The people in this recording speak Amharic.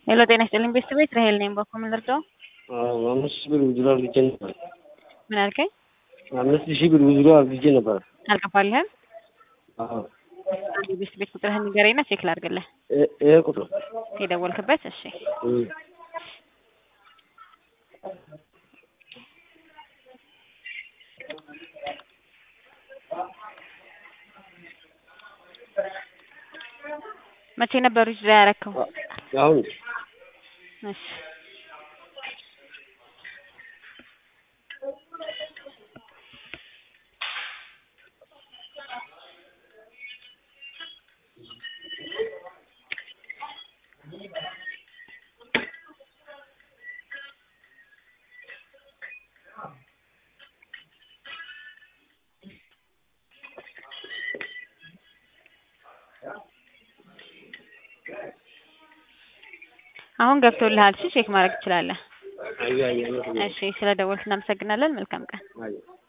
ሄሎ ጤና ይስጥልኝ ቤተሰቦች ራሄል ነኝ በኮምን ልርዳው? አዎ 5000 ብር ውዝድሮ አድርጌ ነበር። ምን አልከኝ? 5000 ብር ውዝድሮ አድርጌ ነበር። አልገባልህም? አዎ አንዴ ቤት ቁጥርህን ንገረኝና ቼክ ላድርግልህ። ይሄ ቁጥር የደወልክበት? እሺ መቼ ነበር ውዝድሮ ያደረከው? አሁን እሺ አሁን ገብቶልሃል። እሺ ቼክ ማድረግ ትችላለህ። አይ እሺ ስለደወልክ እናመሰግናለን። መልካም ቀን። አይ